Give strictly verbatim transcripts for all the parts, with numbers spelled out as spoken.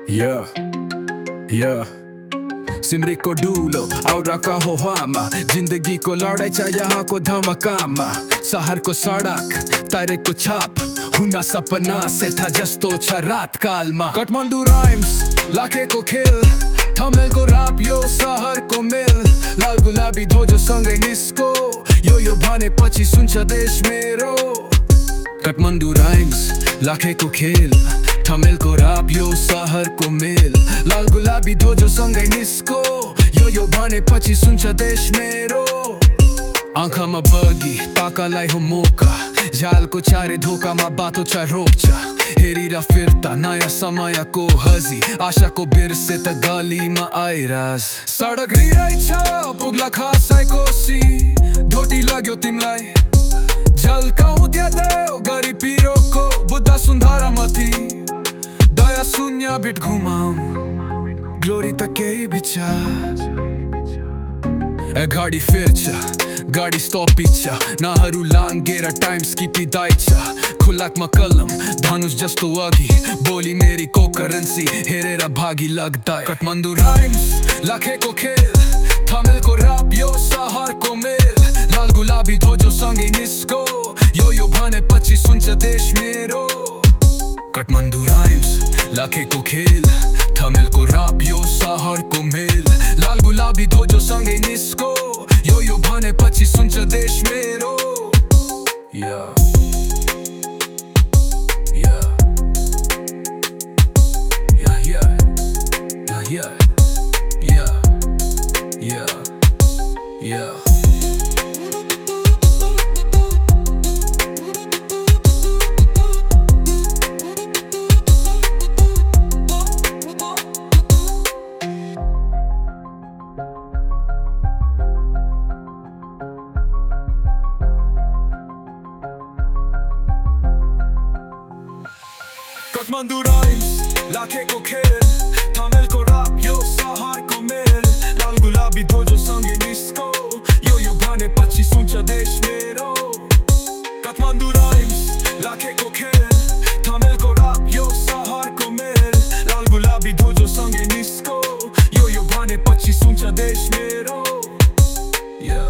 Yeah, yeah. सिमरेको डुलो औरका हो हामा जिन्दगीको लडाई छ यहाँको धमकामा शहरको सडक तारेको छाप हुन सपना सेता जस्तो छ रात कालमा काठमाडौँ राइम्स लाखेको खेल थमेलको राप यो शहरको मेल लाल गुलाबी ध्वजो सँगै निस्को यो यो भनेपछि सुन्छ देश मेरो काठमाडौँ राइम्स लाखेको खेल थमेलको राप यो शहरको मेल लाल गुलाबी ध्वजो सँगै निस्को यो यो भनेपछि सुन्छ देश मेरो आँखामा बगी पाकालाई हो मौका झ्यालको चारे धोकामा बाटो छ रोक्छ हेरेर फिर्ता नयाँ समयको हजी आशाको बिर्से त गलीमा आइराज सडक रिरहेछ पुग्ला खासै कोसी धोटी लाग्यो तिमीलाई झल्काउँदै देऊ गरी पिरोको बुद्ध सुन्धारामती दया शून्य बिट घुमाऊ ग्लोरी त केही विचार गाडी फिर्छ गाडी स्टपिन्छ नहरू लाङ्गेर टाइम स्किपिँदैछ खुलाकमा कलम धनुष जस्तो अघि बोली मेरीको करेन्सी हेरेर भागी लाग्दै काठमाडौँ राइम्स लाखेको खेल थमेलको राप यो शहरको मेल लाल गुलाबी ध्वजो सँगै निस्को यो यो भनेपछि सुन्छ देश मेरो काठमाडौँ राइम्स लाखेको खेल थमेलको राप यो शहरको मेल लाल गुलाबी ध्वजो सँगै निस्को यो यो भनेपछि सुन्छ देश मेरो yeah. Yeah. Yeah, yeah. Yeah, yeah. Yeah. Yeah. Yeah. Kathmandu rhymes लाखेको खेल थमेलको राप यो शहरको मेल लाल गुलाबी ध्वजो सँगै निस्को यो यो भनेपछि सुन्छ देश मेरो काठमाडौँ राइम्स लाखेको खेल थमेलको राप यो शहरको मेल लाल गुलाबी ध्वजो सँगै निस्को यो यो भनेपछि सुन्छ देश मेरो yeah.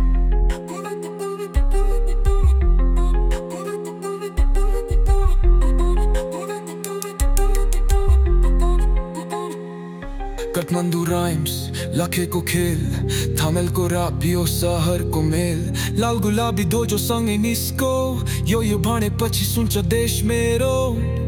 काठमाडौँ राइम्स लाखेको खेल थमेलको राप यो शहरको मेल लाल गुलाबी ध्वजो सँगै निस्को यो यो भनेपछि सुन्छ देश मेरो